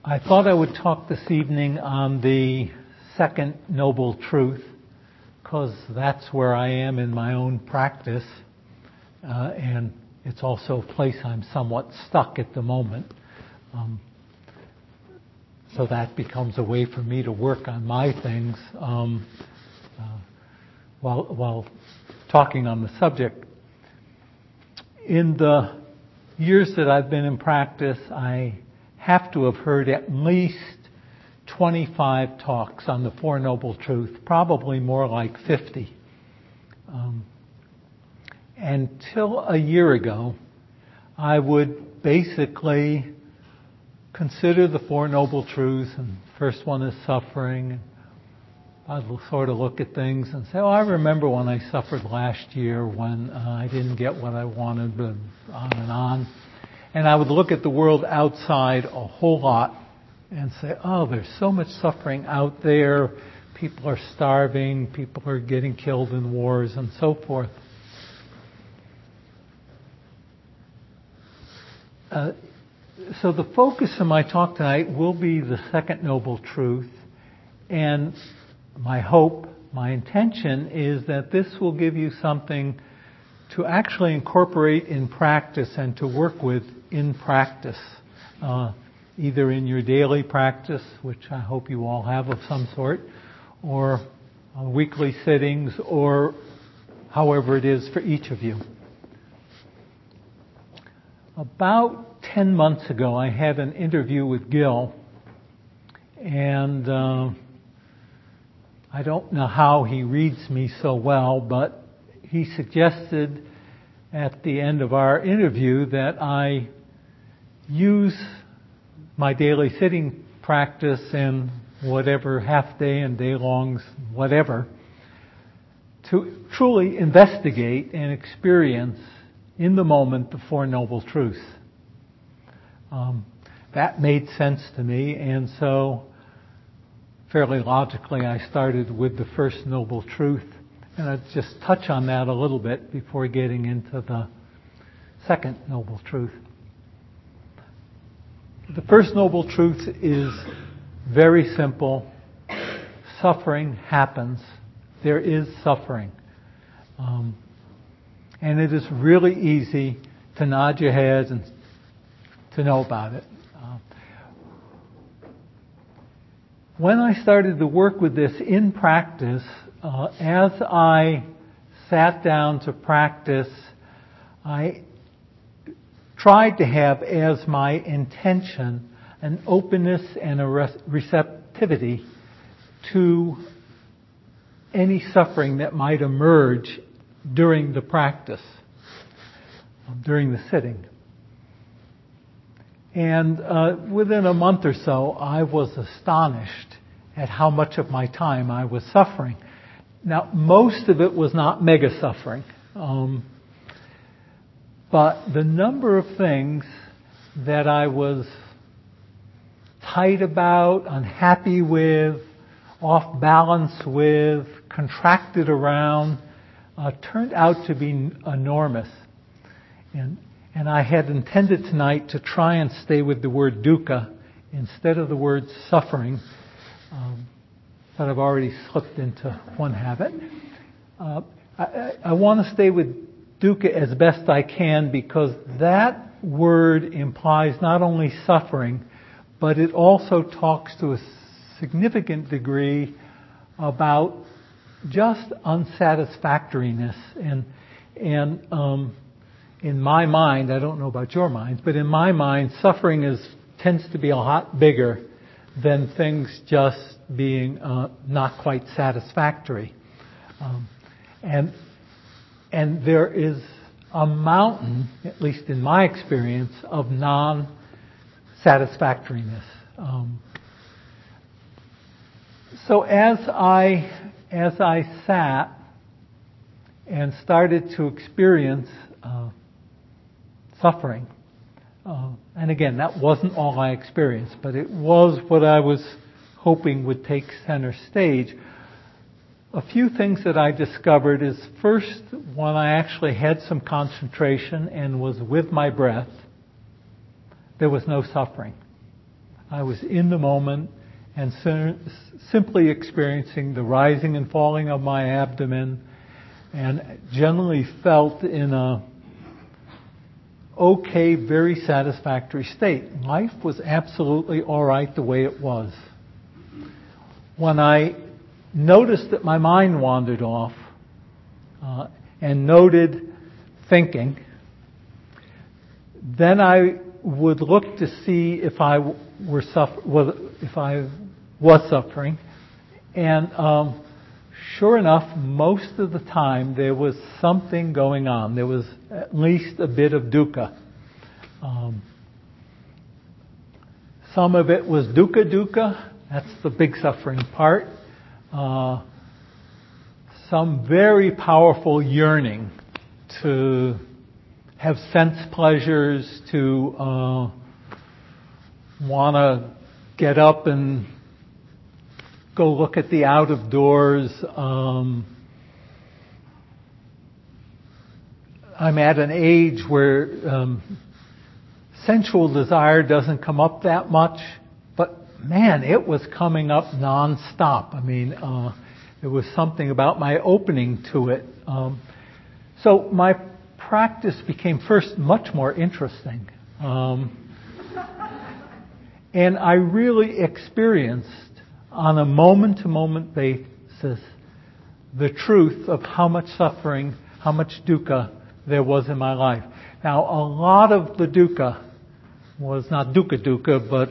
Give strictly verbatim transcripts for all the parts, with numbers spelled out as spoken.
I thought I would talk this evening on the second noble truth, because that's where I am in my own practice, uh, and it's also a place I'm somewhat stuck at the moment. Um, so that becomes a way for me to work on my things um, uh, while, while talking on the subject. In the years that I've been in practice, I have to have heard at least twenty-five talks on the Four Noble Truths, probably more like fifty. Um, until a year ago, I would basically consider the Four Noble Truths, and the first one is suffering. I'd sort of look at things and say, oh, I remember when I suffered last year when uh, I didn't get what I wanted, but on and on. And I would look at the world outside a whole lot and say, oh, there's so much suffering out there. People are starving. People are getting killed in wars and so forth. Uh, so the focus of my talk tonight will be the second noble truth. And my hope, my intention is that this will give you something to actually incorporate in practice and to work with in practice, uh, either in your daily practice, which I hope you all have of some sort, or uh, weekly sittings, or however it is for each of you. About ten months ago, I had an interview with Gil, and uh, I don't know how he reads me so well, but he suggested at the end of our interview that I use my daily sitting practice and whatever half day and day longs, whatever, to truly investigate and experience in the moment the Four Noble Truths. Um, that made sense to me, and so fairly logically I started with the first noble truth. And I'll just touch on that a little bit before getting into the second noble truth. The first noble truth is very simple. Suffering happens. There is suffering. Um, and it is really easy to nod your head and to know about it. Uh, when I started to work with this in practice, Uh, as I sat down to practice, I tried to have as my intention an openness and a receptivity to any suffering that might emerge during the practice, during the sitting. And uh, within a month or so, I was astonished at how much of my time I was suffering. Now, most of it was not mega suffering, um, but the number of things that I was tight about, unhappy with, off balance with, contracted around, uh, turned out to be enormous. And, and I had intended tonight to try and stay with the word dukkha instead of the word suffering. Um, But I've already slipped into one habit. Uh, I, I want to stay with dukkha as best I can because that word implies not only suffering, but it also talks to a significant degree about just unsatisfactoriness. And and um, in my mind, I don't know about your minds, but in my mind, suffering is tends to be a lot bigger than things just being uh, not quite satisfactory. Um, and and there is a mountain, at least in my experience, of non-satisfactoriness. Um, so as I as I sat and started to experience uh, suffering, uh, and again, that wasn't all I experienced, but it was what I was hoping would take center stage. A few things that I discovered is, first, when I actually had some concentration and was with my breath, there was no suffering. I was in the moment and sim- simply experiencing the rising and falling of my abdomen, and generally felt in a okay, very satisfactory state. Life was absolutely all right the way it was. When I noticed that my mind wandered off uh, and noted thinking, then I would look to see if I were suffer- if I was suffering, and um, sure enough, most of the time there was something going on. There was at least a bit of dukkha. Um, some of it was dukkha dukkha. That's the big suffering part. Uh, some very powerful yearning to have sense pleasures, to uh, want to get up and go look at the out of doors. Um, I'm at an age where um, sensual desire doesn't come up that much, but man, it was coming up nonstop. I mean, uh, there was something about my opening to it. Um, so my practice became first much more interesting. Um, and I really experienced on a moment-to-moment basis the truth of how much suffering, how much dukkha there was in my life. Now, a lot of the dukkha was not dukkha dukkha, but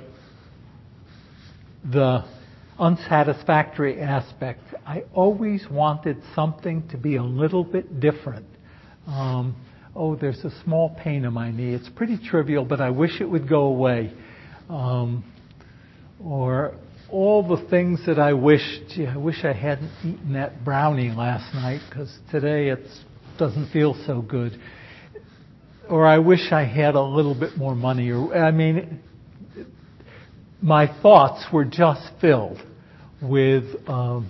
the unsatisfactory aspect. I always wanted something to be a little bit different. Um, oh, there's a small pain in my knee. It's pretty trivial, but I wish it would go away. Um, or all the things that I wished, gee, I wish I hadn't eaten that brownie last night because today it doesn't feel so good. Or I wish I had a little bit more money. Or I mean, my thoughts were just filled with um,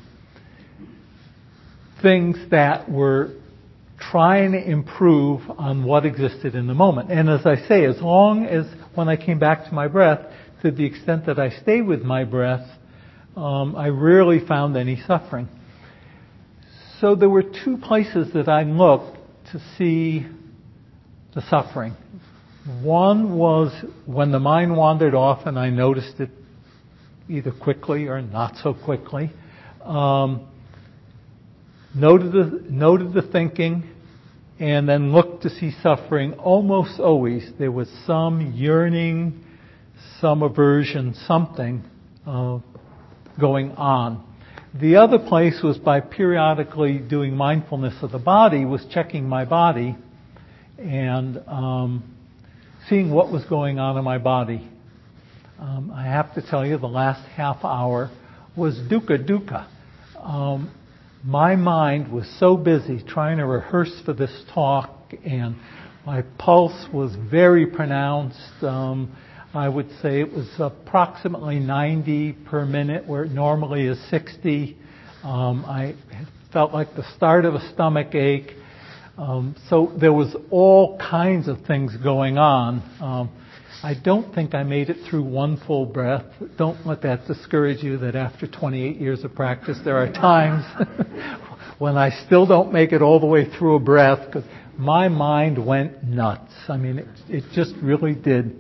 things that were trying to improve on what existed in the moment. And as I say, as long as when I came back to my breath, to the extent that I stayed with my breath, um, I rarely found any suffering. So there were two places that I looked to see the suffering. One was when the mind wandered off and I noticed it either quickly or not so quickly. Um, noted the, noted the thinking, and then looked to see suffering. Almost always there was some yearning, some aversion, something uh, going on. The other place was by periodically doing mindfulness of the body, was checking my body and um, seeing what was going on in my body. Um, I have to tell you, the last half hour was dukkha dukkha. Um, my mind was so busy trying to rehearse for this talk, and my pulse was very pronounced. Um, I would say it was approximately ninety per minute, where it normally is sixty. Um, I felt like the start of a stomach ache. Um, so there was all kinds of things going on. Um, I don't think I made it through one full breath. Don't let that discourage you that after twenty-eight years of practice, there are times when I still don't make it all the way through a breath, because my mind went nuts. I mean, it, it just really did.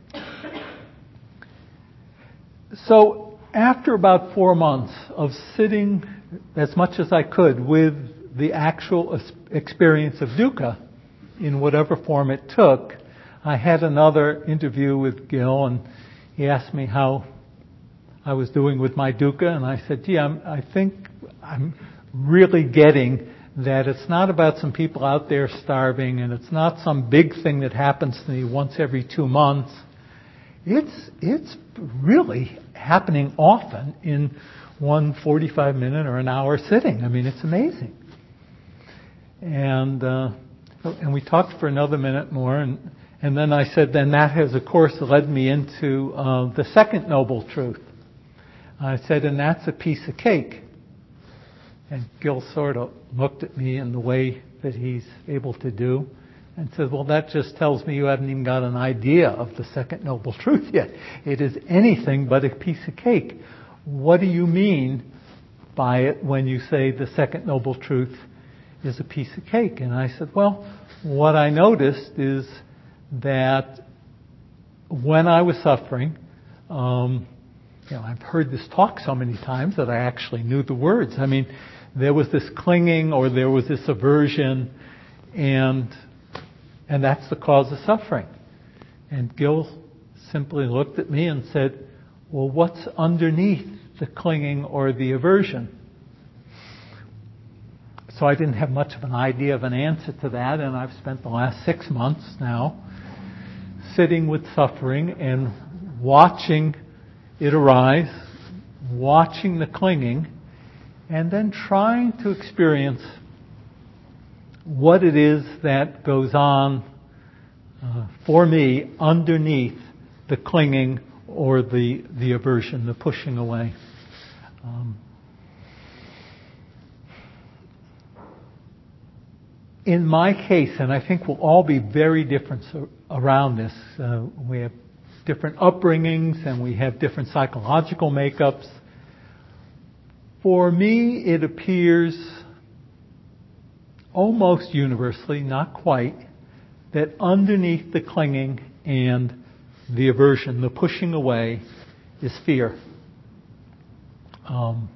So after about four months of sitting as much as I could with the actual experience of dukkha in whatever form it took, I had another interview with Gil, and he asked me how I was doing with my dukkha, and I said, gee, I'm, I think I'm really getting that it's not about some people out there starving, and it's not some big thing that happens to me once every two months. It's it's really happening often in one forty-five minute or an hour sitting. I mean, it's amazing. And uh, and we talked for another minute more, and and then I said, then that has, of course, led me into uh, the second noble truth. I said, and that's a piece of cake. And Gil sort of looked at me in the way that he's able to do, And said, well, that just tells me you haven't even got an idea of the second noble truth yet. It is anything but a piece of cake. What do you mean by it when you say the second noble truth is a piece of cake? And I said, well, what I noticed is that when I was suffering, um, you know, I've heard this talk so many times that I actually knew the words. I mean, there was this clinging or there was this aversion, and and that's the cause of suffering. And Gil simply looked at me and said, well, what's underneath the clinging or the aversion? So I didn't have much of an idea of an answer to that, and I've spent the last six months now sitting with suffering and watching it arise, watching the clinging, and then trying to experience what it is that goes on uh, for me underneath the clinging or the, the aversion, the pushing away. Um, in my case, and I think we'll all be very different around this, uh, we have different upbringings and we have different psychological makeups. For me, it appears almost universally, not quite, that underneath the clinging and the aversion, the pushing away, is fear. Um,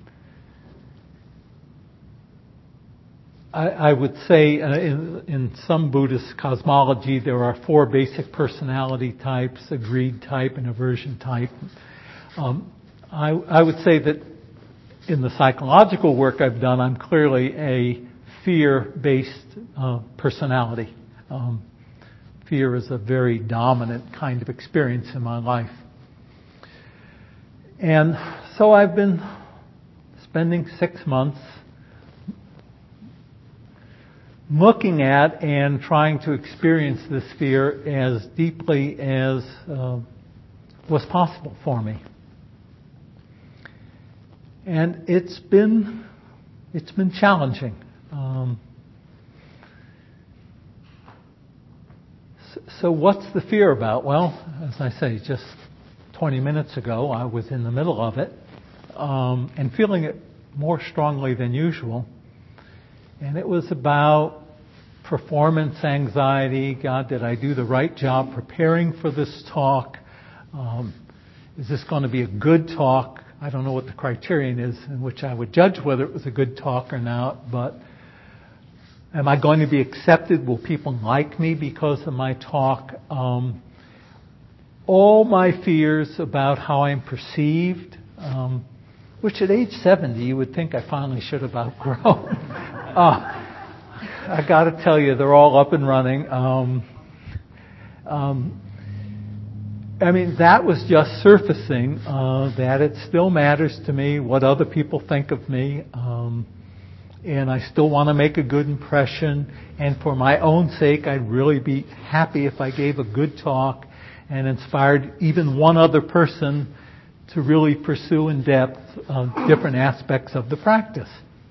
I, I would say uh, in, in some Buddhist cosmology there are four basic personality types: a greed type, an aversion type. Um, I, I would say that in the psychological work I've done, I'm clearly a fear-based uh, personality. Um, fear is a very dominant kind of experience in my life. And so I've been spending six months looking at and trying to experience this fear as deeply as uh, was possible for me. And it's been it's been challenging. Um, so, so what's the fear about? Well, as I say, just twenty minutes ago, I was in the middle of it um, and feeling it more strongly than usual. And it was about performance anxiety. God, did I do the right job preparing for this talk? Um, is this going to be a good talk? I don't know what the criterion is in which I would judge whether it was a good talk or not, but am I going to be accepted? Will people like me because of my talk? Um, all my fears about how I'm perceived, um, which at age seventy you would think I finally should have outgrown. uh, I got to tell you, they're all up and running. Um, um, I mean, that was just surfacing, uh, that it still matters to me what other people think of me. Um, and I still want to make a good impression. And for my own sake, I'd really be happy if I gave a good talk and inspired even one other person to really pursue in depth uh, different aspects of the practice.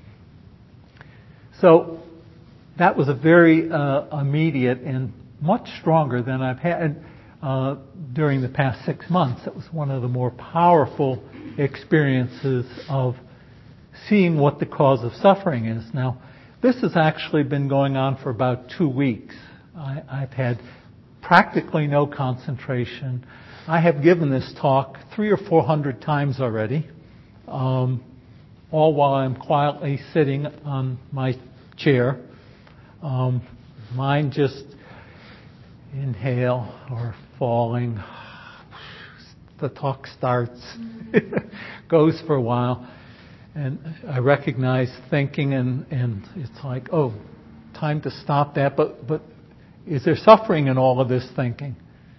So that was a very uh, immediate and much stronger than I've had uh, during the past six months. It was one of the more powerful experiences of seeing what the cause of suffering is. Now, this has actually been going on for about two weeks. I, I've had practically no concentration. I have given this talk three or four hundred times already, um, all while I'm quietly sitting on my chair. Um, mine just inhale or falling. The talk starts, goes for a while, and I recognize thinking, and, and it's like, oh, time to stop that. But but is there suffering in all of this thinking?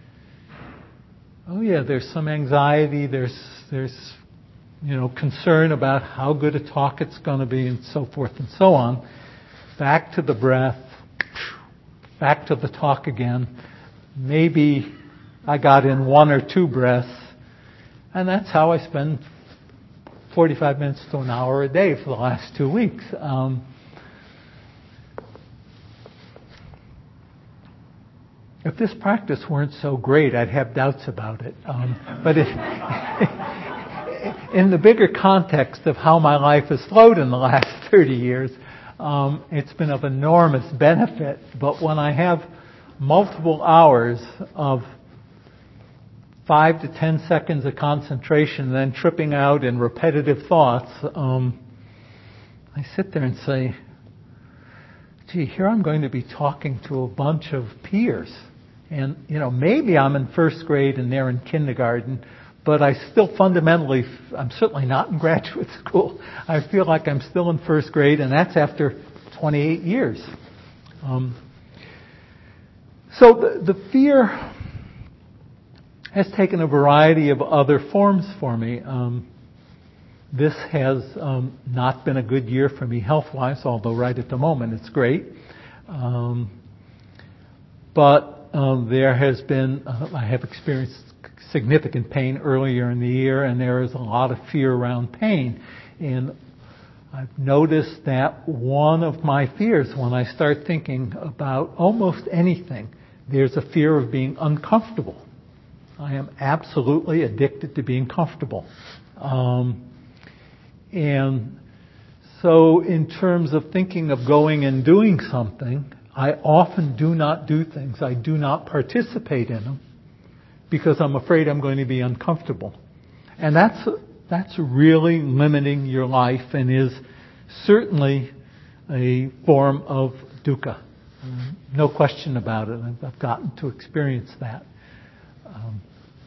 Oh yeah, there's some anxiety. There's there's you know concern about how good a talk it's going to be, and so forth and so on. Back to the breath, back to the talk again. Maybe I got in one or two breaths, and that's how I spend forty-five minutes to an hour a day for the last two weeks. Um, if this practice weren't so great, I'd have doubts about it. Um, but if, in the bigger context of how my life has flowed in the last thirty years, um, it's been of enormous benefit. But when I have multiple hours of five to ten seconds of concentration, then tripping out in repetitive thoughts, um, I sit there and say, gee, here I'm going to be talking to a bunch of peers. And, you know, maybe I'm in first grade and they're in kindergarten, but I still fundamentally, I'm certainly not in graduate school. I feel like I'm still in first grade, and that's after twenty-eight years. Um, so the, the fear has taken a variety of other forms for me. Um, this has um, not been a good year for me health-wise, although right at the moment it's great. Um, but um, there has been, uh, I have experienced significant pain earlier in the year, and there is a lot of fear around pain. And I've noticed that one of my fears when I start thinking about almost anything, there's a fear of being uncomfortable. I am absolutely addicted to being comfortable. Um, and so in terms of thinking of going and doing something, I often do not do things. I do not participate in them because I'm afraid I'm going to be uncomfortable. And that's that's really limiting your life and is certainly a form of dukkha. Um, no question about it. I've, I've gotten to experience that. Um,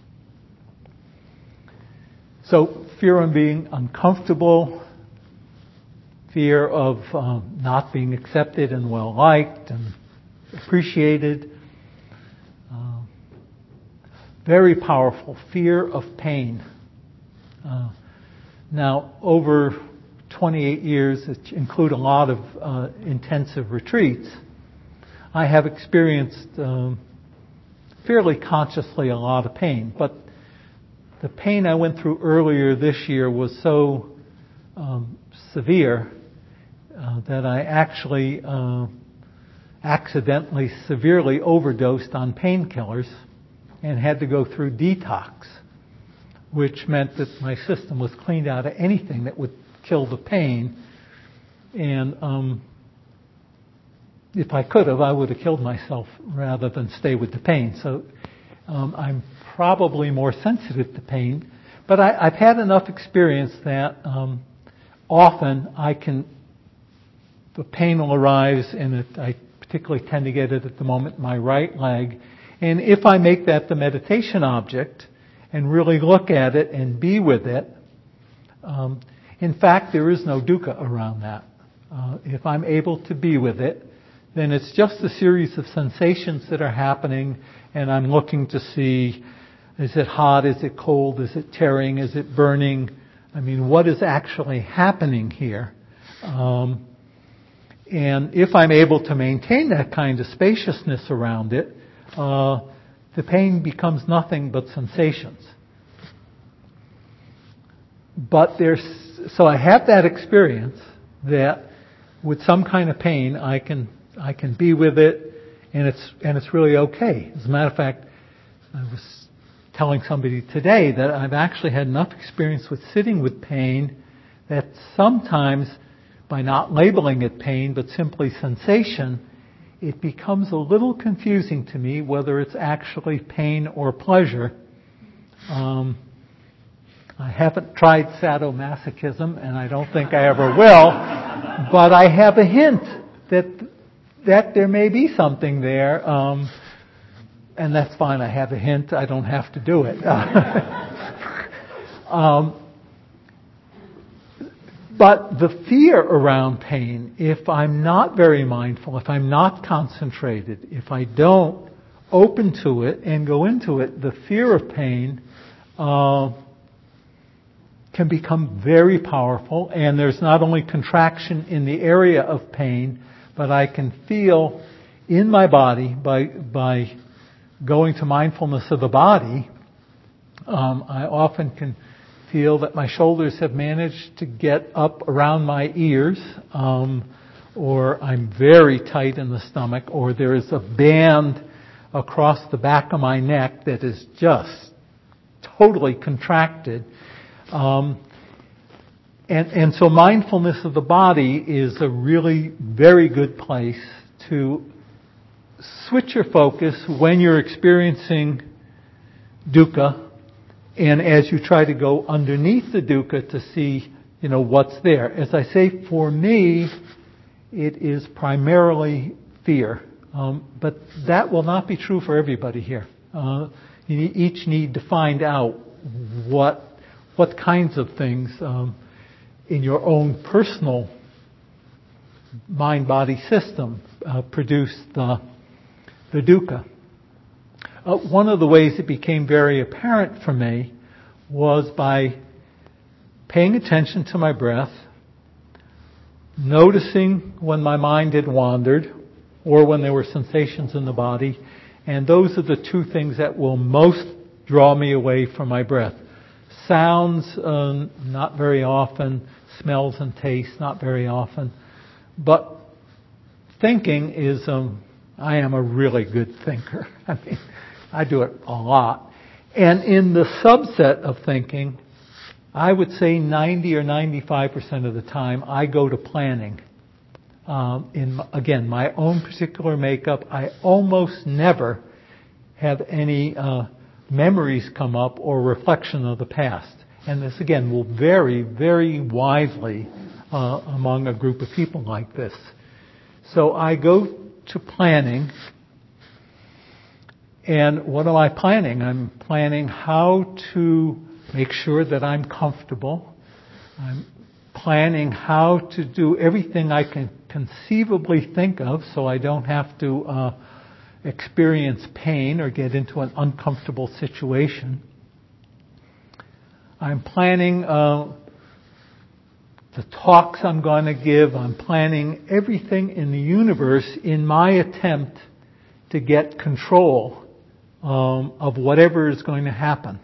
so fear of being uncomfortable, fear of um, not being accepted and well liked and appreciated. Uh, very powerful fear of pain. Uh, now, over twenty-eight years, which include a lot of uh, intensive retreats, I have experienced um, fairly consciously a lot of pain. But the pain I went through earlier this year was so um, severe uh, that I actually uh, accidentally severely overdosed on painkillers and had to go through detox, which meant that my system was cleaned out of anything that would kill the pain. And um, if I could have, I would have killed myself rather than stay with the pain. So um, I'm probably more sensitive to pain. But I, I've had enough experience that um, often I can, the pain will arise, and it, I particularly tend to get it at the moment in my right leg. And if I make that the meditation object and really look at it and be with it, um, in fact, there is no dukkha around that. Uh, if I'm able to be with it, then it's just a series of sensations that are happening, and I'm looking to see, is it hot, is it cold, is it tearing, is it burning? I mean, what is actually happening here? Um, and if I'm able to maintain that kind of spaciousness around it, uh, the pain becomes nothing but sensations. But there's, so I have that experience that with some kind of pain, I can I can be with it, and it's and it's really okay. As a matter of fact, I was telling somebody today that I've actually had enough experience with sitting with pain that sometimes, by not labeling it pain but simply sensation, it becomes a little confusing to me whether it's actually pain or pleasure. Um, I haven't tried sadomasochism, and I don't think I ever will, but I have a hint that that there may be something there, um, and that's fine. I have a hint. I don't have to do it. um, but the fear around pain, if I'm not very mindful, if I'm not concentrated, if I don't open to it and go into it, the fear of pain uh, can become very powerful, and there's not only contraction in the area of pain, but I can feel in my body by by going to mindfulness of the body. Um, I often can feel that my shoulders have managed to get up around my ears, um, or I'm very tight in the stomach, or there is a band across the back of my neck that is just totally contracted. Um, and, and so mindfulness of the body is a really very good place to switch your focus when you're experiencing dukkha, and as you try to go underneath the dukkha to see, you know, what's there. As I say, for me, it is primarily fear. Um, but that will not be true for everybody here. Uh, you each need to find out what what kinds of things um, in your own personal mind-body system uh, produce the the dukkha. Uh, one of the ways it became very apparent for me was by paying attention to my breath, noticing when my mind had wandered, or when there were sensations in the body, and those are the two things that will most draw me away from my breath. Sounds, uh, not very often. Smells and tastes, not very often. But thinking is, um, I am a really good thinker. I mean, I do it a lot. And in the subset of thinking, I would say ninety or ninety-five percent of the time, I go to planning. Um, in, again, my own particular makeup, I almost never have any uh, memories come up or reflection of the past. And this, again, will vary very widely uh, among a group of people like this. So I go to planning. And what am I planning? I'm planning how to make sure that I'm comfortable. I'm planning how to do everything I can conceivably think of so I don't have to uh, experience pain or get into an uncomfortable situation. I'm planning uh, the talks I'm going to give. I'm planning everything in the universe in my attempt to get control um, of whatever is going to happen.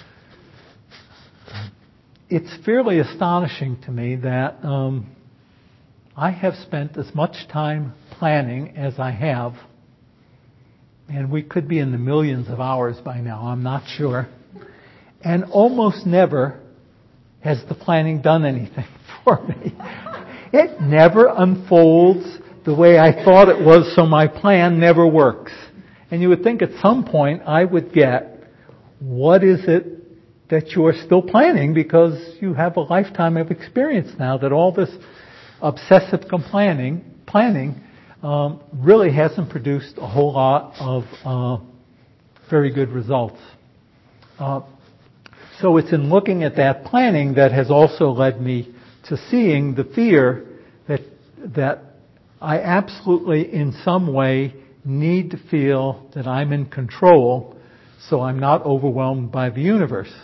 It's fairly astonishing to me that um, I have spent as much time planning as I have, and we could be in the millions of hours by now, I'm not sure, and almost never has the planning done anything for me. It never unfolds the way I thought it was, so my plan never works. And you would think at some point I would get, what is it that you're still planning, because you have a lifetime of experience now that all this obsessive planning, planning um, really hasn't produced a whole lot of uh, very good results. Uh, so it's in looking at that planning that has also led me to seeing the fear that that I absolutely in some way need to feel that I'm in control so I'm not overwhelmed by the universe.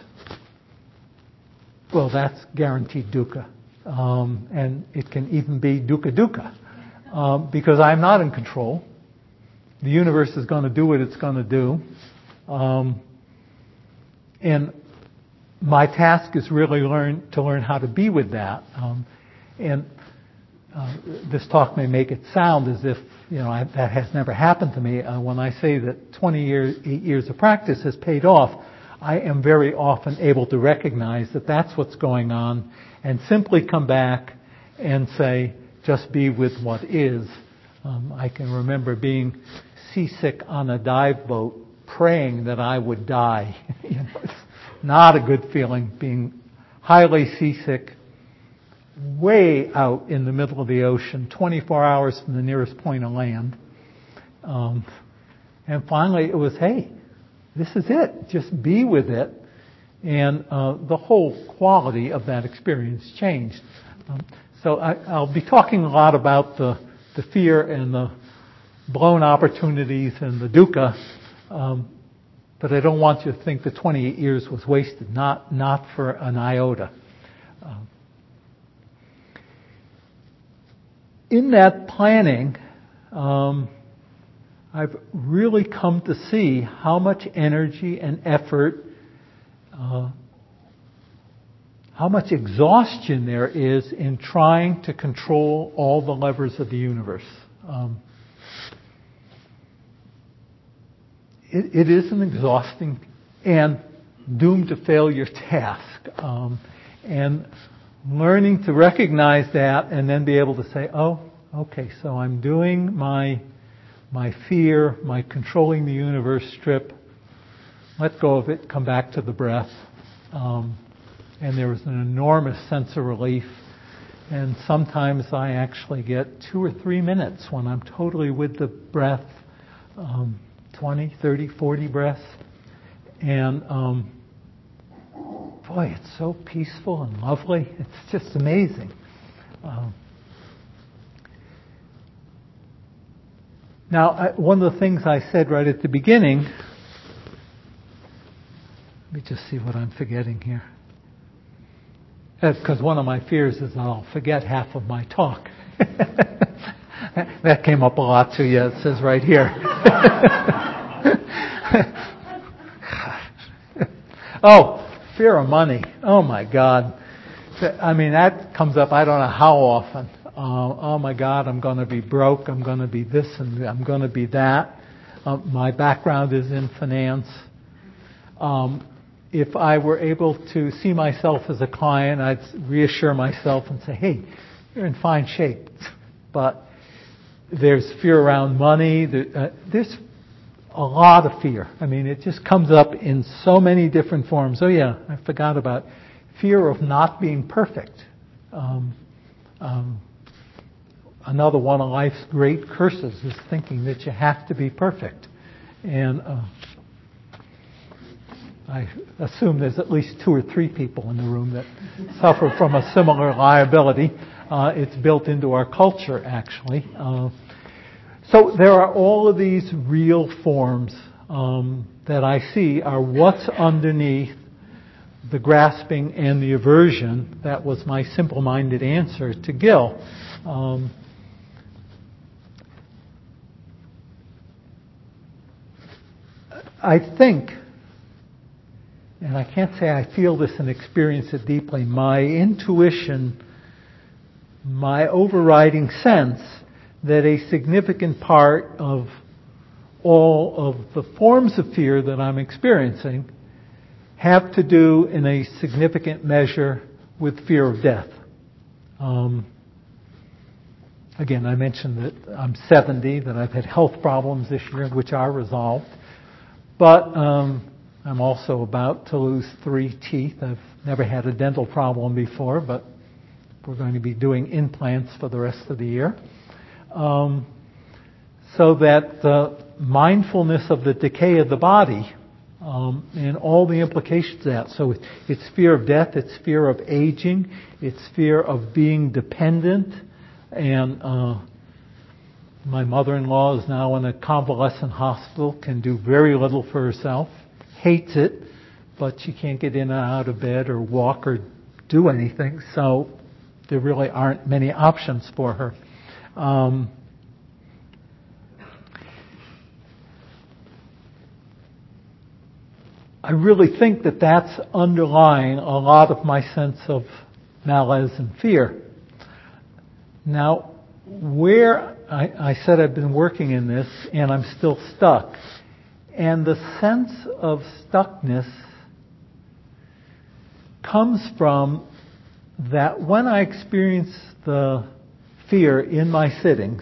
Well, that's guaranteed dukkha. Um, and it can even be dukkha dukkha. Um, because I'm not in control. The universe is going to do what it's going to do. Um, and my task is really learn to learn how to be with that. Um, and uh, this talk may make it sound as if, you know, I, that has never happened to me. Uh, when I say that twenty years, eight years of practice has paid off, I am very often able to recognize that that's what's going on and simply come back and say, just be with what is. Um, I can remember being seasick on a dive boat, praying that I would die. You know, it's not a good feeling, being highly seasick, way out in the middle of the ocean, twenty-four hours from the nearest point of land. Um, and finally it was, hey, this is it. Just be with it. And uh, the whole quality of that experience changed. Um, so I, I'll be talking a lot about the, the fear and the blown opportunities and the dukkha. Um, but I don't want you to think the twenty-eight years was wasted. Not, not for an iota. Um, in that planning, um, I've really come to see how much energy and effort, uh, how much exhaustion there is in trying to control all the levers of the universe. Um, it, it is an exhausting and doomed to failure task. Um, and learning to recognize that and then be able to say, oh, okay, so I'm doing my my fear, my controlling the universe strip. Let go of it, come back to the breath. Um, and there was an enormous sense of relief. And sometimes I actually get two or three minutes when I'm totally with the breath, um, twenty, thirty, forty breaths. And um, boy, it's so peaceful and lovely. It's just amazing. Um, now, I, one of the things I said right at the beginning, let me just see what I'm forgetting here. Because one of my fears is that I'll forget half of my talk. That came up a lot too. Yeah, it says right here. Oh, fear of money. Oh my God. I mean, that comes up I don't know how often. Uh, oh my God, I'm going to be broke. I'm going to be this and I'm going to be that. Uh, my background is in finance. Um, if I were able to see myself as a client, I'd reassure myself and say, hey, you're in fine shape. But there's fear around money. There, uh, there's a lot of fear. I mean, it just comes up in so many different forms. Oh yeah, I forgot about fear of not being perfect. Um, um, another one of life's great curses is thinking that you have to be perfect. And uh, I assume there's at least two or three people in the room that suffer from a similar liability. Uh, it's built into our culture, actually. Uh, so there are all of these real forms um, that I see are what's underneath the grasping and the aversion. That was my simple-minded answer to Gil. Um, I think, and I can't say I feel this and experience it deeply, my intuition, my overriding sense that a significant part of all of the forms of fear that I'm experiencing have to do in a significant measure with fear of death. Um, again, I mentioned that I'm seventy, that I've had health problems this year, which are resolved. But um, I'm also about to lose three teeth. I've never had a dental problem before, but we're going to be doing implants for the rest of the year. Um, so that the mindfulness of the decay of the body um, and all the implications of that. So it's fear of death, it's fear of aging, it's fear of being dependent. And uh, my mother-in-law is now in a convalescent hospital, can do very little for herself, hates it, but she can't get in and out of bed or walk or do anything. So there really aren't many options for her. Um, I really think that that's underlying a lot of my sense of malaise and fear. Now, where I, I said I've been working in this and I'm still stuck, and the sense of stuckness comes from that when I experience the fear in my sittings,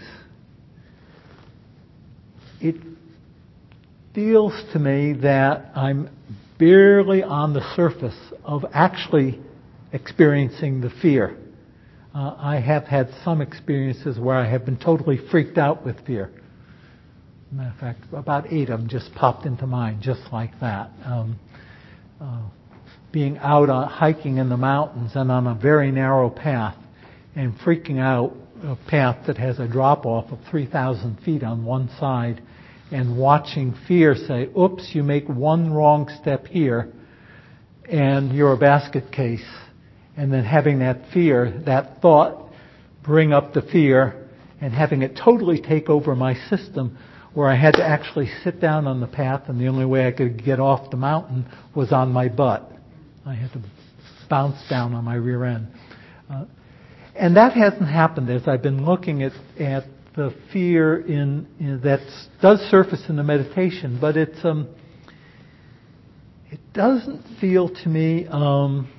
it feels to me that I'm barely on the surface of actually experiencing the fear. Uh, I have had some experiences where I have been totally freaked out with fear. Matter of fact, about eight of them just popped into mind, just like that. Um, uh, being out on, hiking in the mountains and on a very narrow path and freaking out, a path that has a drop-off of three thousand feet on one side, and watching fear say, oops, you make one wrong step here and you're a basket case. And then having that fear, that thought, bring up the fear and having it totally take over my system, where I had to actually sit down on the path, and the only way I could get off the mountain was on my butt. I had to bounce down on my rear end. Uh, and that hasn't happened as I've been looking at, at the fear in, in that does surface in the meditation, but it's um, it doesn't feel to me um,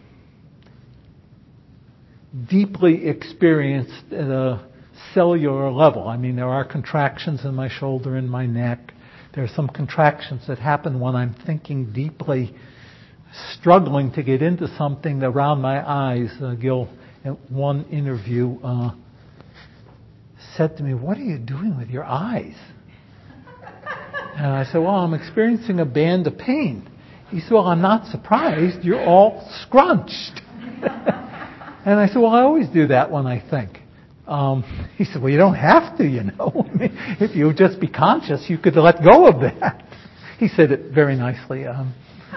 deeply experienced at a cellular level. I mean, there are contractions in my shoulder and my neck. There are some contractions that happen when I'm thinking deeply, struggling to get into something around my eyes. Uh, Gil, in one interview, uh, said to me, "What are you doing with your eyes?" And I said, "Well, I'm experiencing a band of pain." He said, "Well, I'm not surprised. You're all scrunched." And I said, "Well, I always do that when I think." Um, he said, "Well, you don't have to, you know. I mean, if you just be conscious, you could let go of that." He said it very nicely. Um,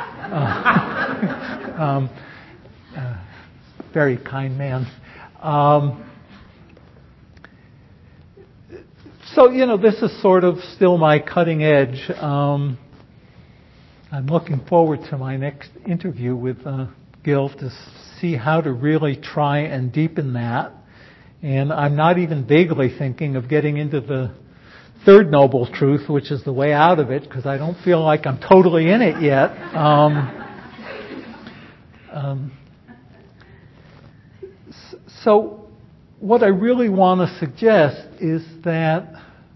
uh, um, uh, very kind man. Um, so, you know, this is sort of still my cutting edge. Um, I'm looking forward to my next interview with uh, Gil to see how to really try and deepen that. And I'm not even vaguely thinking of getting into the third noble truth, which is the way out of it, because I don't feel like I'm totally in it yet. Um, um, so what I really want to suggest is that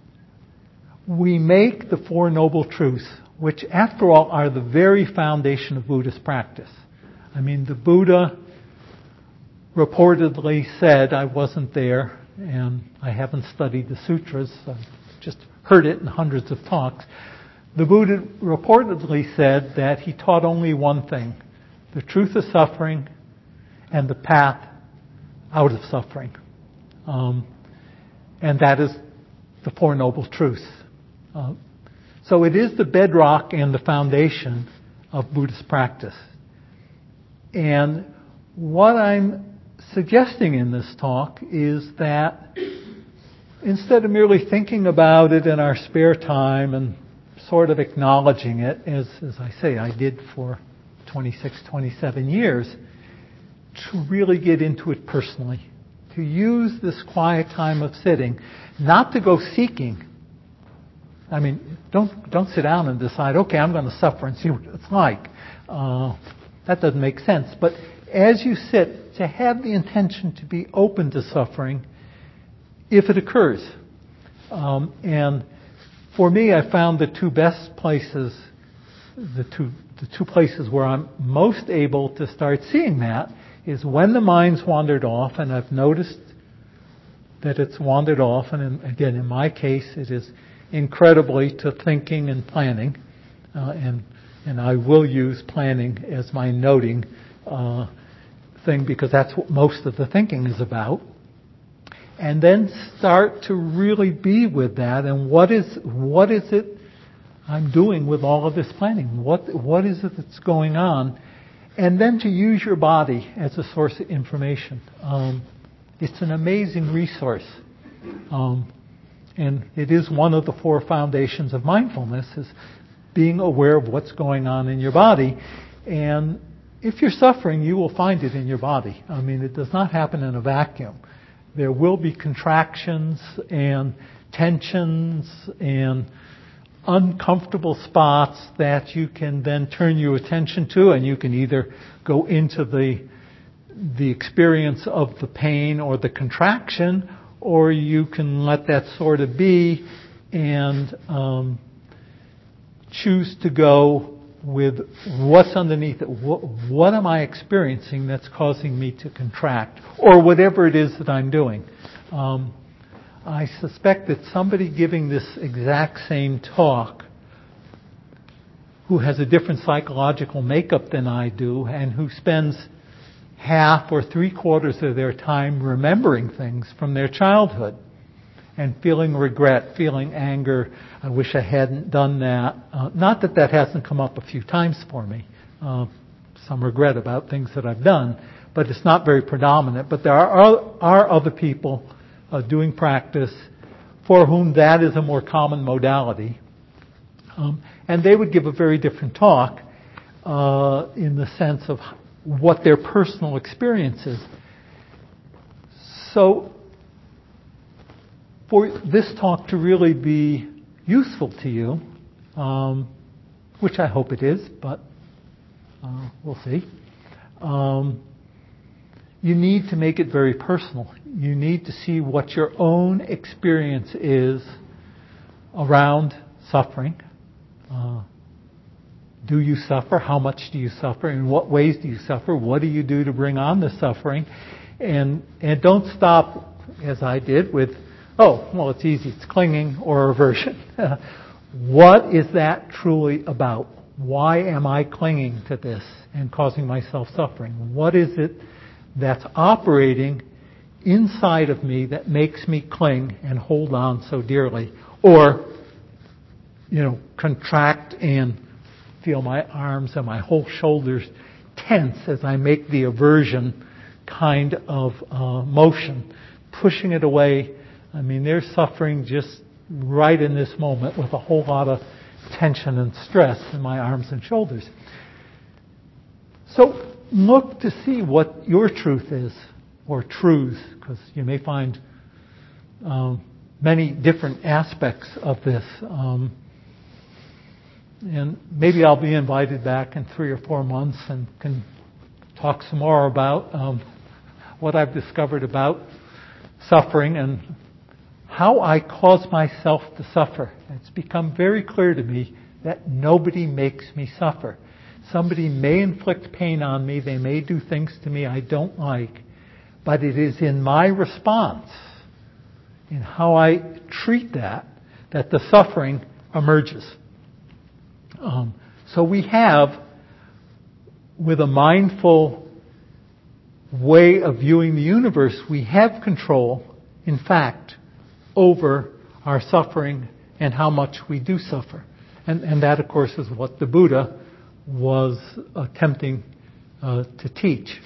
we make the Four Noble Truths, which after all are the very foundation of Buddhist practice. I mean, the Buddha reportedly said, I wasn't there, and I haven't studied the sutras, I've just heard it in hundreds of talks. The Buddha reportedly said that he taught only one thing, the truth of suffering and the path out of suffering. Um, and that is the Four Noble Truths. Uh, so it is the bedrock and the foundation of Buddhist practice. And what I'm suggesting in this talk is that instead of merely thinking about it in our spare time and sort of acknowledging it, as, as I say, I did for twenty-six, twenty-seven years, to really get into it personally, to use this quiet time of sitting, not to go seeking. I mean, don't don't sit down and decide, okay, I'm going to suffer and see what it's like. Uh, that doesn't make sense. But as you sit, to have the intention to be open to suffering if it occurs. Um, and for me, I found the two best places, the two the two places where I'm most able to start seeing that is when the mind's wandered off, and I've noticed that it's wandered off, and in, again, in my case, it is incredibly to thinking and planning, uh, and and I will use planning as my noting uh, thing because that's what most of the thinking is about. And then start to really be with that, and what is what is it I'm doing with all of this planning? What what is it that's going on? And then to use your body as a source of information. Um, it's an amazing resource. Um, and it is one of the four foundations of mindfulness, is being aware of what's going on in your body. And if you're suffering, you will find it in your body. I mean, it does not happen in a vacuum. There will be contractions and tensions and uncomfortable spots that you can then turn your attention to, and you can either go into the the experience of the pain or the contraction, or you can let that sort of be and um, choose to go with what's underneath it. What, what am I experiencing that's causing me to contract, or whatever it is that I'm doing. Um, I suspect that somebody giving this exact same talk, who has a different psychological makeup than I do, and who spends half or three quarters of their time remembering things from their childhood and feeling regret, feeling anger, I wish I hadn't done that. Uh, not that that hasn't come up a few times for me, uh, some regret about things that I've done, but it's not very predominant. But there are, are other people uh, doing practice for whom that is a more common modality. Um, and they would give a very different talk uh, in the sense of what their personal experience is. So for this talk to really be useful to you, um, which I hope it is, but uh, we'll see. Um, you need to make it very personal. You need to see what your own experience is around suffering. Uh, do you suffer? How much do you suffer? In what ways do you suffer? What do you do to bring on the suffering? And and don't stop, as I did, with, oh, well, it's easy. It's clinging or aversion. What is that truly about? Why am I clinging to this and causing myself suffering? What is it that's operating inside of me that makes me cling and hold on so dearly? Or, you know, contract and feel my arms and my whole shoulders tense as I make the aversion kind of uh, motion, pushing it away. I mean, there's suffering just right in this moment with a whole lot of tension and stress in my arms and shoulders. So look to see what your truth is, or truths, because you may find um, many different aspects of this. Um, and maybe I'll be invited back in three or four months and can talk some more about um, what I've discovered about suffering and how I cause myself to suffer. It's become very clear to me that nobody makes me suffer. Somebody may inflict pain on me, they may do things to me I don't like, but it is in my response, in how I treat that, that the suffering emerges. Um, so we have, with a mindful way of viewing the universe, we have control, in fact, over our suffering and how much we do suffer. And, and that, of course, is what the Buddha was attempting uh, to teach.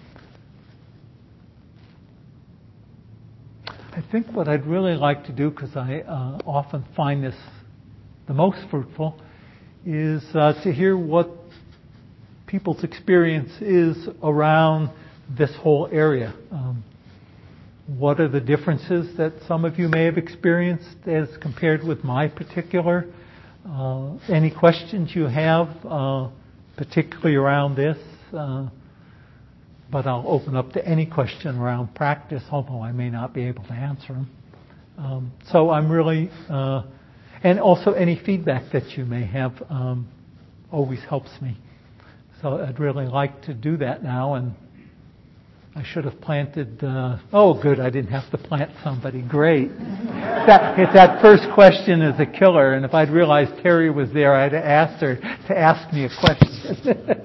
I think what I'd really like to do, because I uh, often find this the most fruitful, is uh, to hear what people's experience is around this whole area. Um, What are the differences that some of you may have experienced as compared with my particular? Uh, any questions you have, uh, particularly around this? Uh, but I'll open up to any question around practice, although I may not be able to answer them. Um, so I'm really, uh, and also any feedback that you may have um, always helps me. So I'd really like to do that now, and I should have planted, uh, oh good, I didn't have to plant somebody. Great. that, if that first question is a killer, and if I'd realized Terry was there, I'd have asked her to ask me a question.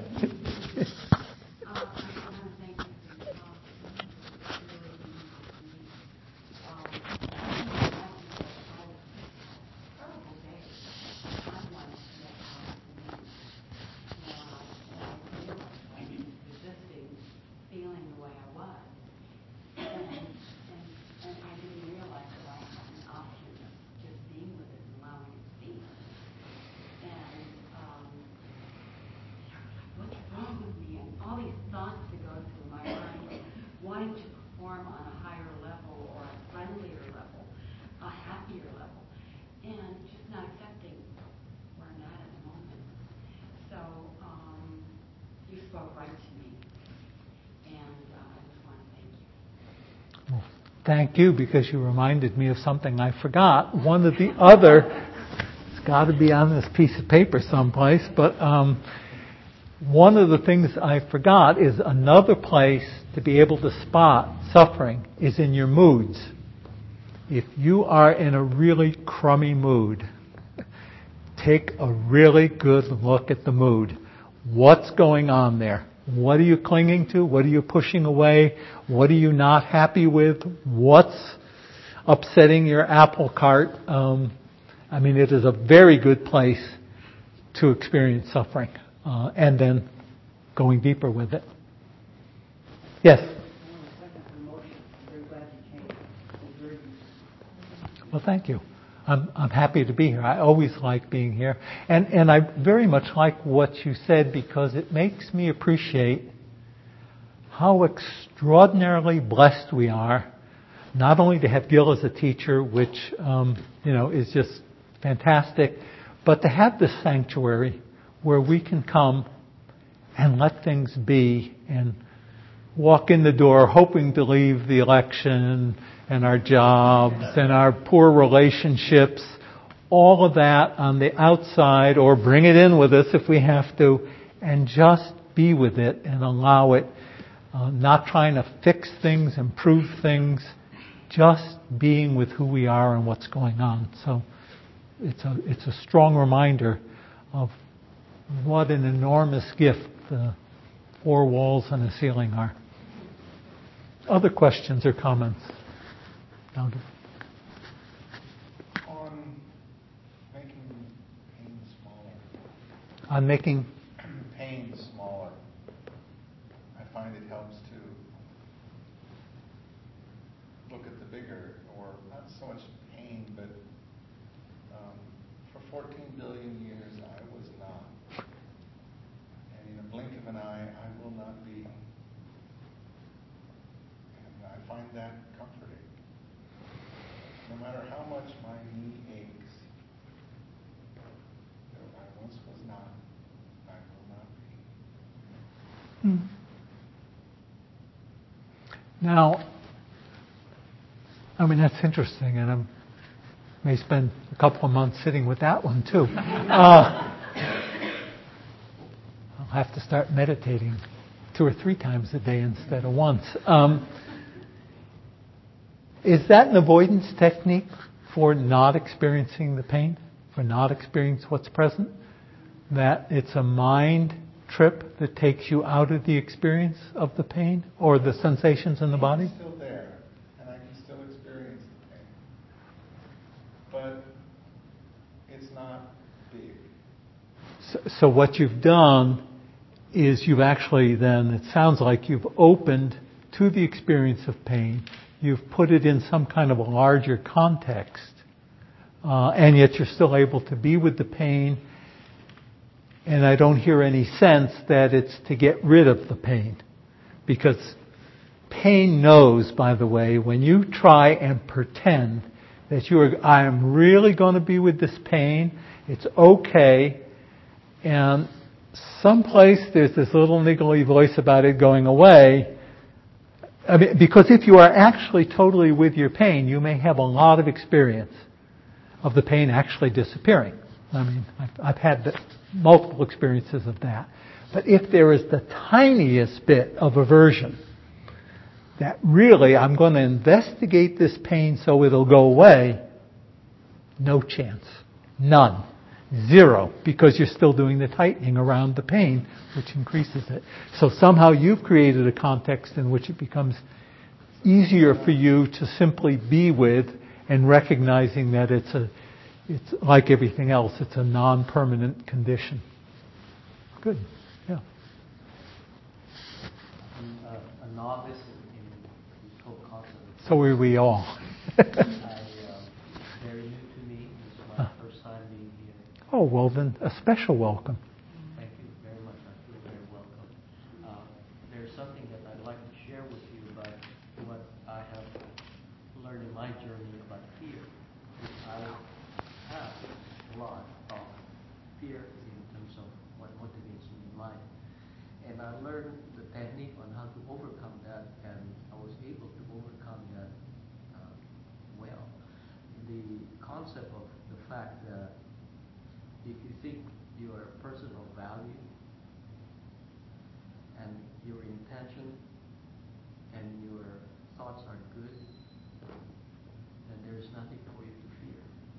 Thank you, because you reminded me of something I forgot. One of the other, it's got to be on this piece of paper someplace, but um, one of the things I forgot is another place to be able to spot suffering is in your moods. If you are in a really crummy mood, take a really good look at the mood. What's going on there? What are you clinging to? What are you pushing away? What are you not happy with? What's upsetting your apple cart? Um, I mean, it is a very good place to experience suffering, uh, and then going deeper with it. Yes? Well, thank you. I'm, I'm happy to be here. I always like being here. And, and I very much like what you said, because it makes me appreciate how extraordinarily blessed we are not only to have Gil as a teacher, which, um, you know, is just fantastic, but to have this sanctuary where we can come and let things be and walk in the door hoping to leave the election and our jobs and our poor relationships, all of that on the outside, or bring it in with us if we have to, and just be with it and allow it, uh, not trying to fix things, improve things, just being with who we are and what's going on. So it's a it's a strong reminder of what an enormous gift the four walls and a ceiling are. Other questions or comments? On making pain smaller. On making pain smaller. I find it helps to look at the bigger, or not so much pain, but um, for fourteen billion years I was not. And in a blink of an eye, I will not be. And I find that comforting. No matter how much my knee aches, that I once was not, I will not be. Hmm. Now, I mean, that's interesting, and I may spend a couple of months sitting with that one, too. Uh, I'll have to start meditating two or three times a day instead of once. Um, is that an avoidance technique for not experiencing the pain, for not experiencing what's present? That it's a mind trip that takes you out of the experience of the pain or the sensations in the body? It's still there, and I can still experience the pain. But it's not big. So, so what you've done is you've actually then, it sounds like you've opened to the experience of pain. You've put it in some kind of a larger context, uh, and yet you're still able to be with the pain. And I don't hear any sense that it's to get rid of the pain. Because pain knows, by the way, when you try and pretend that you are, I'm really going to be with this pain, it's okay, and someplace there's this little niggly voice about it going away. I mean, because if you are actually totally with your pain, you may have a lot of experience of the pain actually disappearing. I mean, I've, I've had the, multiple experiences of that. But if there is the tiniest bit of aversion, that really I'm going to investigate this pain so it'll go away, no chance. None. Zero. Because you're still doing the tightening around the pain, which increases it. So somehow you've created a context in which it becomes easier for you to simply be with and recognizing that it's a It's like everything else. It's a non-permanent condition. Good. Yeah. I'm uh, a novice in, in this whole concept. So are we all. I, uh, very new to me. This is my uh. first time being here. Oh, well then, a special welcome. Thank you very much. I feel very welcome. Uh, there's something that I'd like to share with you about what I have learned in my journey about fear. I have a lot of fear in terms of what motivates me in life. And I learned the technique on how to overcome that, and I was able to overcome that uh, well. The concept of the fact that if you think you are a person of value, and your intention and your thoughts are good, then there is nothing for you to fear.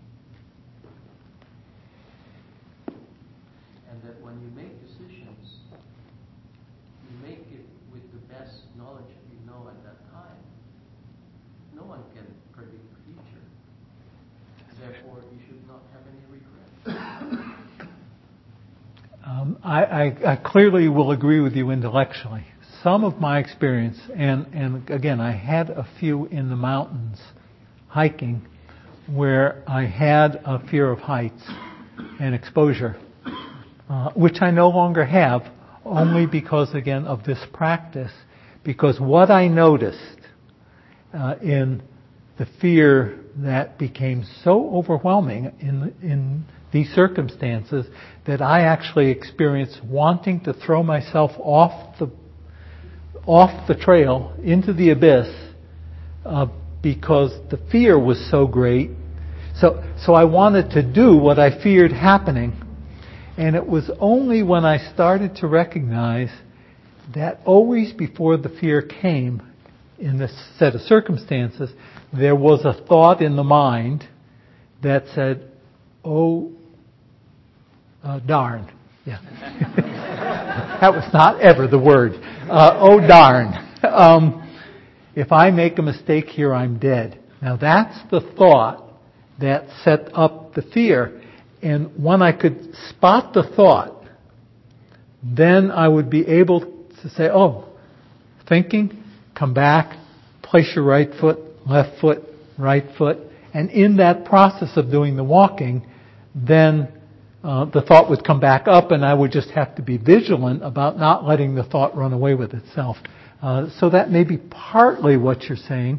And that when you make decisions, you make it with the best knowledge you know at that time. No one can predict the future. Therefore, you should not have any regret. Um, I, I, I clearly will agree with you intellectually. Some of my experience, and, and again, I had a few in the mountains hiking where I had a fear of heights and exposure. Uh, which I no longer have, only because, again, of this practice. Because what I noticed uh, in the fear that became so overwhelming in in these circumstances that I actually experienced wanting to throw myself off the off the trail into the abyss uh, because the fear was so great. So so I wanted to do what I feared happening. And it was only when I started to recognize that always before the fear came in this set of circumstances, there was a thought in the mind that said, oh, uh, darn. Yeah. That was not ever the word. Uh, oh, darn. Um, if I make a mistake here, I'm dead. Now that's the thought that set up the fear. And when I could spot the thought, then I would be able to say, oh, thinking, come back, place your right foot, left foot, right foot. And in that process of doing the walking, then uh, the thought would come back up and I would just have to be vigilant about not letting the thought run away with itself. Uh, so that may be partly what you're saying.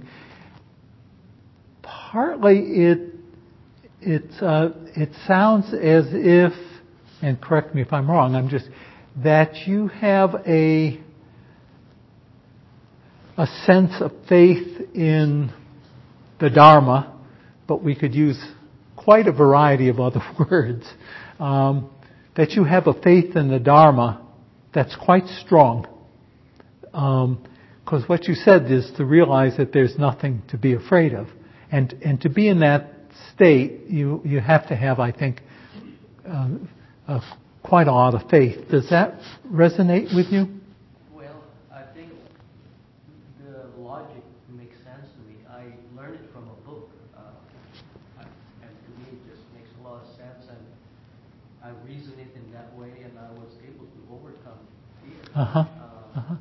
Partly it It uh, it sounds as if, and correct me if I'm wrong, I'm just, that you have a a sense of faith in the Dharma, but we could use quite a variety of other words, um, that you have a faith in the Dharma that's quite strong. Because um, what you said is to realize that there's nothing to be afraid of. And and to be in that state, you, you have to have, I think, uh, uh, quite a lot of faith. Does that resonate with you? Well, I think the logic makes sense to me. I learned it from a book, uh, I, and to me it just makes a lot of sense. And I reasoned it in that way, and I was able to overcome fear. Uh-huh. Uh, uh-huh.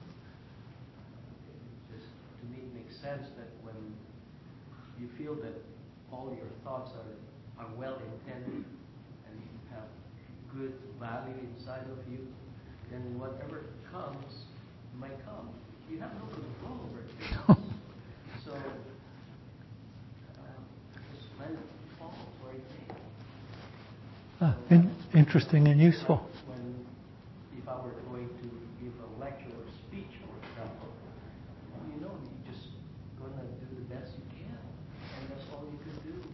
It just, to me, it makes sense that when you feel that all your thoughts are, are well intended and you have good value inside of you, then whatever comes might come. You have no control over it. So uh, just let it fall where it may. Ah, So, in, interesting and useful. When, if I were going to give a lecture or speech, for example, you know, you're just going to do the best you can, and that's all you can do.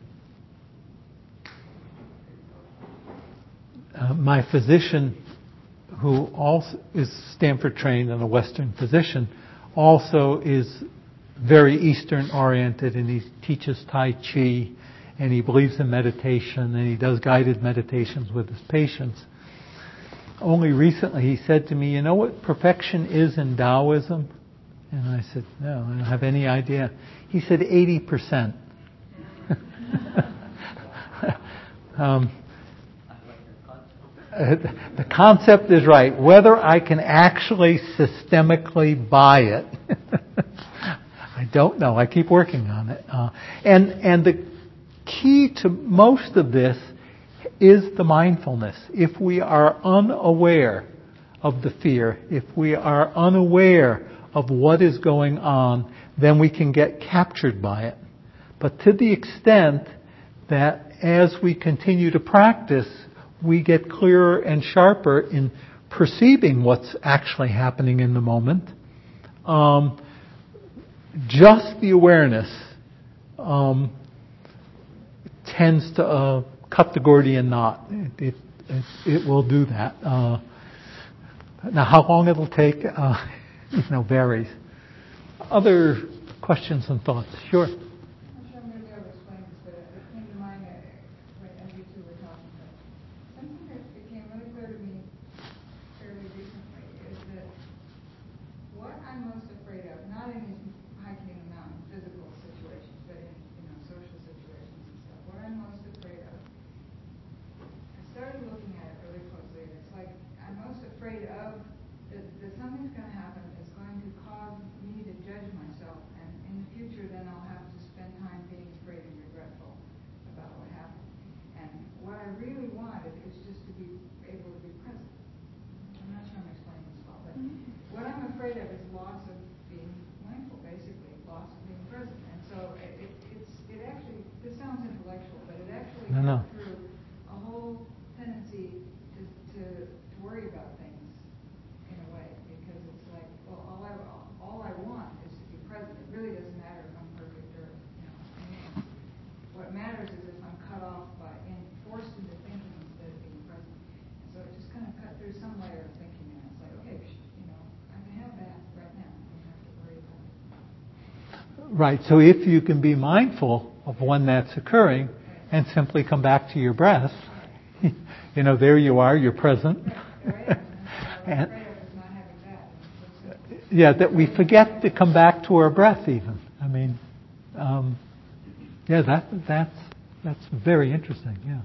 Uh, my physician, who also is Stanford trained and a Western physician, also is very Eastern oriented, and he teaches Tai Chi, and he believes in meditation, and he does guided meditations with his patients. Only recently he said to me, you know what perfection is in Taoism? And I said, no, I don't have any idea. He said eighty percent. um, Uh, the concept is right. Whether I can actually systemically buy it, I don't know. I keep working on it. Uh, and and the key to most of this is the mindfulness. If we are unaware of the fear, if we are unaware of what is going on, then we can get captured by it. But to the extent that as we continue to practice, we get clearer and sharper in perceiving what's actually happening in the moment. Um, just the awareness um, tends to uh, cut the Gordian knot. It, it, it will do that. Uh, now, how long it'll take, uh, you know, varies. Other questions and thoughts? Sure. What I'm afraid of is loss of being mindful, basically, loss of being present. And so it, Right. So if you can be mindful of when that's occurring and simply come back to your breath, you know, there you are, you're present. And, yeah, that we forget to come back to our breath even. I mean, um, yeah, that that's that's very interesting, yeah.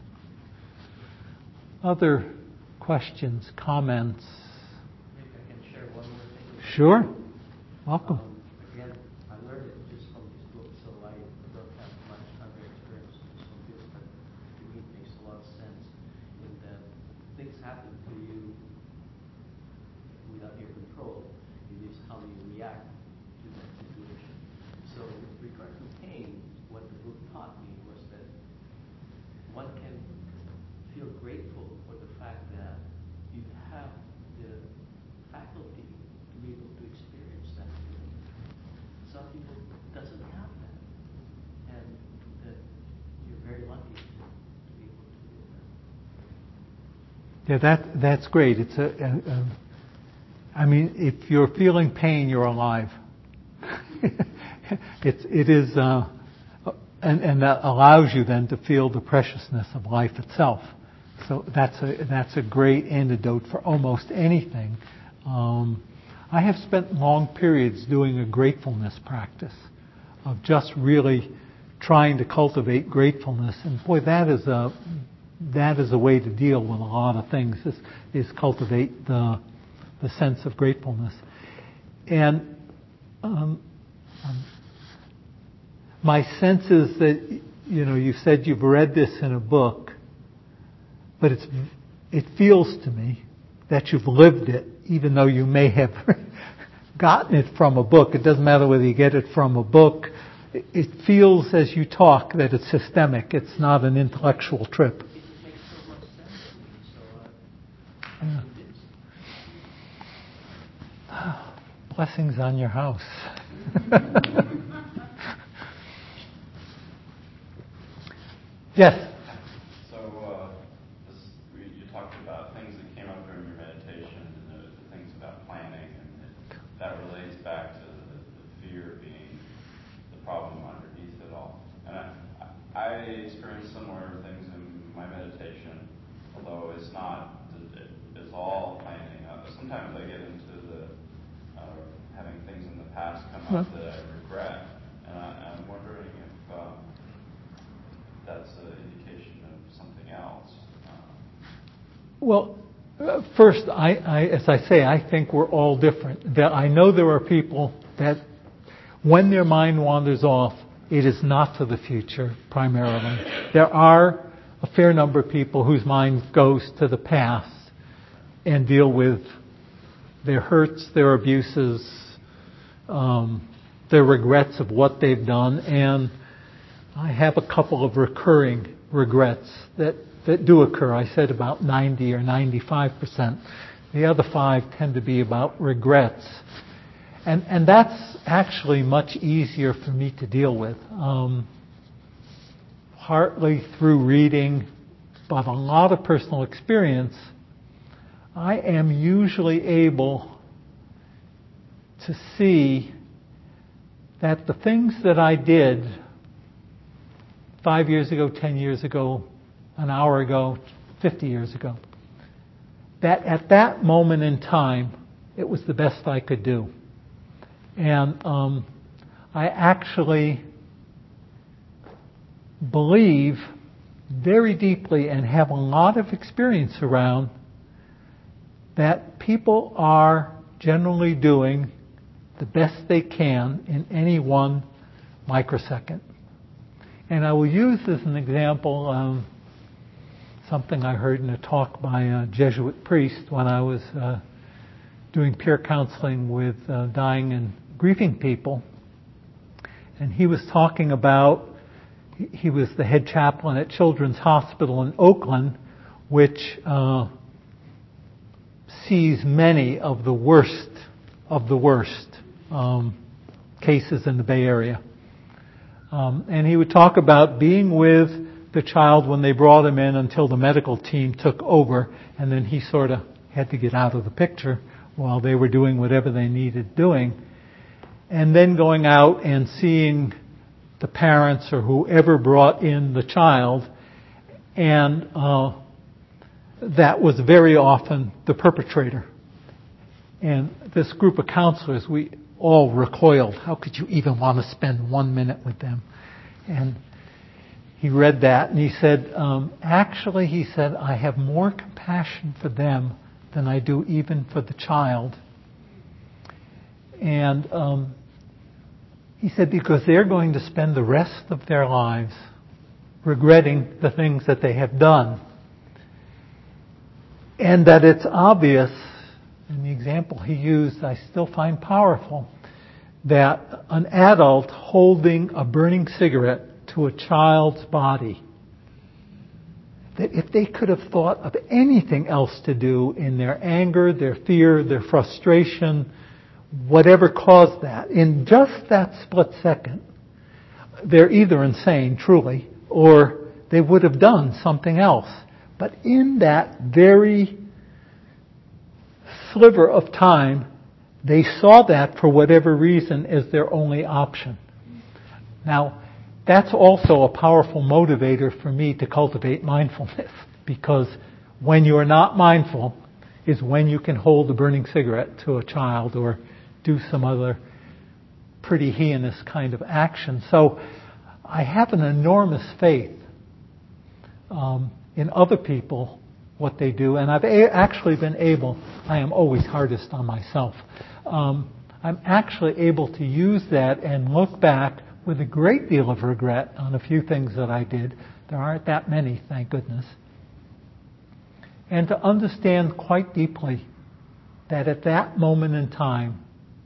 Other questions, comments? Maybe I can share one more thing. Sure. Welcome. Um, again, I learned it just from this book, so I don't have much other experience from this, but to me it makes a lot of sense in that things happen to you without your control. It is how you react to that situation. So with regard to pain, what the book taught me was that one can feel grateful for the fact that you have the faculty to be able to experience that feeling. Some people doesn't have that, and that you're very lucky to, to be able to do that. Yeah, that that's great. It's a, a, a I mean, if you're feeling pain, you're alive. it's it is, uh, and and that allows you then to feel the preciousness of life itself. So that's a that's a great antidote for almost anything. Um, I have spent long periods doing a gratefulness practice of just really trying to cultivate gratefulness, and boy, that is a that is a way to deal with a lot of things. Is is cultivate the the sense of gratefulness, and um, um, my sense is that, you know, you said you've read this in a book. But it's, it feels to me that you've lived it, even though you may have gotten it from a book. It doesn't matter whether you get it from a book. It feels as you talk that it's systemic. It's not an intellectual trip. It makes so much sense to me, so uh, I'm convinced. Blessings on your house. Yes. That relates back to the, the fear being the problem underneath it all. And I, I experience similar things in my meditation, although it's not, it's all planning. Uh, sometimes I get into the, uh, having things in the past come up that I regret. And I, I'm wondering if um, that's an indication of something else. Um, well, Uh, first, I, I, as I say, I think we're all different. That I know there are people that, when their mind wanders off, it is not to the future primarily. There are a fair number of people whose mind goes to the past and deal with their hurts, their abuses, um, their regrets of what they've done. And I have a couple of recurring regrets that that do occur. I said about ninety or ninety-five percent. The other five tend to be about regrets. And and that's actually much easier for me to deal with. Um, partly through reading, but a lot of personal experience, I am usually able to see that the things that I did five years ago, ten years ago, an hour ago, fifty years ago, that at that moment in time, it was the best I could do. And um, I actually believe very deeply and have a lot of experience around that people are generally doing the best they can in any one microsecond. And I will use as an example um, something I heard in a talk by a Jesuit priest when I was uh, doing peer counseling with uh, dying and grieving people. And he was talking about, he was the head chaplain at Children's Hospital in Oakland, which uh, sees many of the worst of the worst um, cases in the Bay Area. Um, and he would talk about being with the child when they brought him in until the medical team took over, and then he sort of had to get out of the picture while they were doing whatever they needed doing. and then going out and seeing the parents or whoever brought in the child, and uh, that was very often the perpetrator. And this group of counselors, we all recoiled. How could you even want to spend one minute with them? And he read that and he said, um, actually, he said, I have more compassion for them than I do even for the child. And um, he said, because they're going to spend the rest of their lives regretting the things that they have done. And that it's obvious, and the example he used I still find powerful, that an adult holding a burning cigarette to a child's body, that if they could have thought of anything else to do in their anger, their fear, their frustration, whatever caused that, in just that split second, they're either insane, truly, or they would have done something else. But in that very sliver of time, they saw that for whatever reason as their only option. Now, that's also a powerful motivator for me to cultivate mindfulness, because when you're not mindful is when you can hold a burning cigarette to a child or do some other pretty heinous kind of action. So I have an enormous faith um, in other people, what they do, and I've a- actually been able, I am always hardest on myself, um, I'm actually able to use that and look back with a great deal of regret on a few things that I did. There aren't that many, thank goodness. And to understand quite deeply that at that moment in time,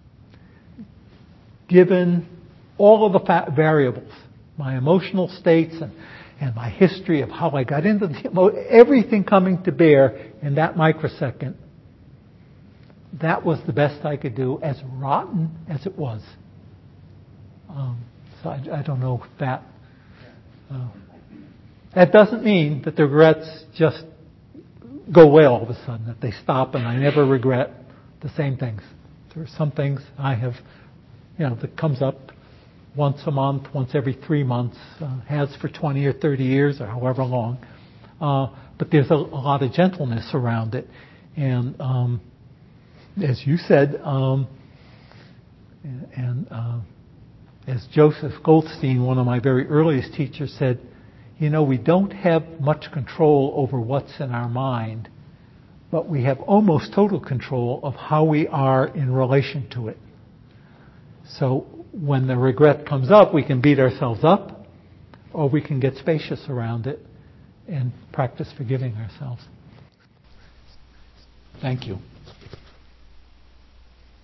given all of the fa- variables, my emotional states and, and my history of how I got into the, everything coming to bear in that microsecond, that was the best I could do, as rotten as it was. Um, so I, I don't know if that... Uh, that doesn't mean that the regrets just go away all of a sudden, that they stop and I never regret the same things. There are some things I have, you know, that comes up once a month, once every three months, uh, has for twenty or thirty years or however long. Uh, but there's a, a lot of gentleness around it. And um, as you said, um, and, and uh, as Joseph Goldstein, one of my very earliest teachers, said, you know, we don't have much control over what's in our mind, but we have almost total control of how we are in relation to it. So when the regret comes up, we can beat ourselves up, or we can get spacious around it and practice forgiving ourselves. Thank you.